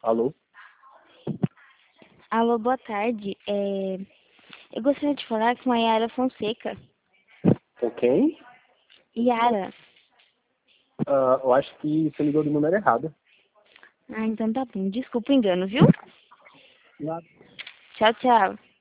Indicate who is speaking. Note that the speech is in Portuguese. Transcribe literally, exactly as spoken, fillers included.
Speaker 1: Alô?
Speaker 2: Alô, boa tarde. É... Eu gostaria de falar com a Yara Fonseca.
Speaker 1: Com quem?
Speaker 2: Yara.
Speaker 1: Ah, eu acho que você ligou do número errado.
Speaker 2: Ah, então tá bom. Desculpa o engano, viu?
Speaker 1: Nada.
Speaker 2: Tchau, tchau.